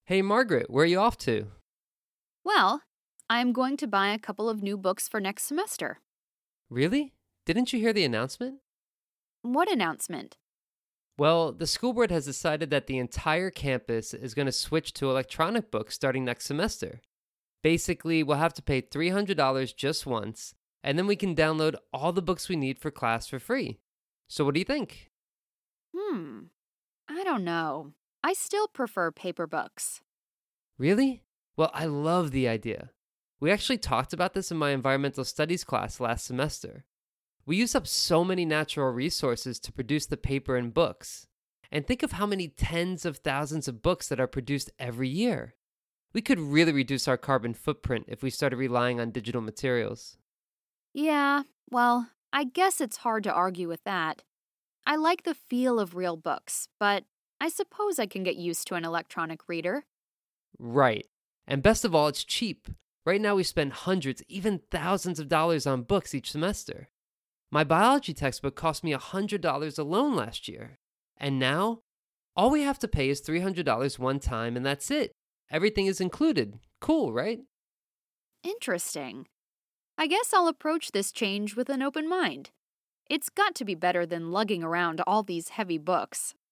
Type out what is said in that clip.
Hey Margaret, where are you off to? Well, I'm going to buy a couple of new books for next semester. Really? Didn't you hear the announcement? What announcement? Well, the school board has decided that the entire campus is going to switch to electronic books starting next semester. Basically, we'll have to pay $300 just once, and then we can download all the books we need for class for free. So, what do you think? Hmm, I don't know. I still prefer paper books. Really? Well, I love the idea. We actually talked about this in my environmental studies class last semester. We use up so many natural resources to produce the paper and books. And think of how many tens of thousands of books that are produced every year. We could really reduce our carbon footprint if we started relying on digital materials. Yeah, well, I guess it's hard to argue with that. I like the feel of real books, but I suppose I can get used to an electronic reader. Right. And best of all, it's cheap. Right now, we spend hundreds, even thousands of dollars on books each semester. My biology textbook cost me $100 alone last year. And now, all we have to pay is $300 one time, and that's it. Everything is included. Cool, right? Interesting. I guess I'll approach this change with an open mind. It's got to be better than lugging around all these heavy books.